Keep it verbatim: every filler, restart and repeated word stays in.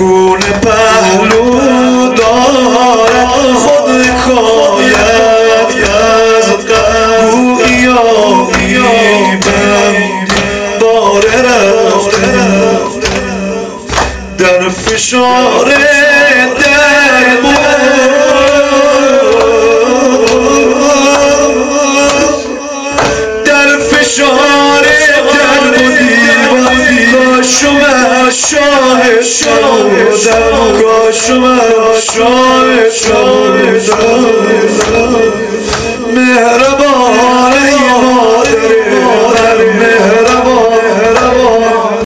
خون پهلو دارد خود حکایت از گویایی بم باره رفته در فشار در در فشار در بودی کاشم شاه شاه کاشم شاه شاه